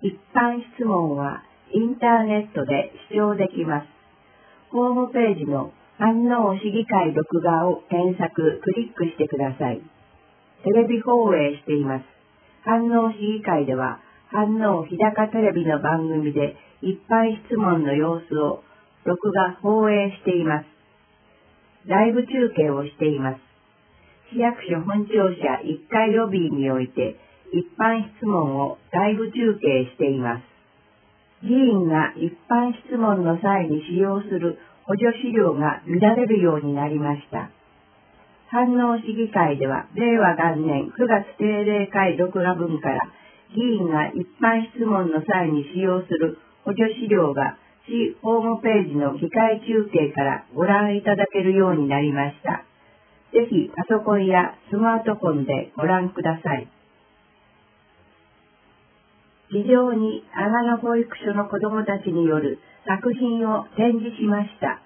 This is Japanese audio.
一般質問はインターネットで視聴できます。ホームページの飯能市議会録画を検索・クリックしてください。テレビ放映しています。飯能市議会では、飯能日高テレビの番組で一般質問の様子を録画・放映しています。ライブ中継をしています。市役所本庁舎1階ロビーにおいて一般質問をライブ中継しています。議員が一般質問の際に使用する補助資料が乱れるようになりました。飯能市議会では令和元年9月定例会録画分から議員が一般質問の際に使用する補助資料が市ホームページの議会中継からご覧いただけるようになりました。ぜひパソコンやスマートフォンでご覧ください。議場に阿賀野保育所の子どもたちによる作品を展示しました。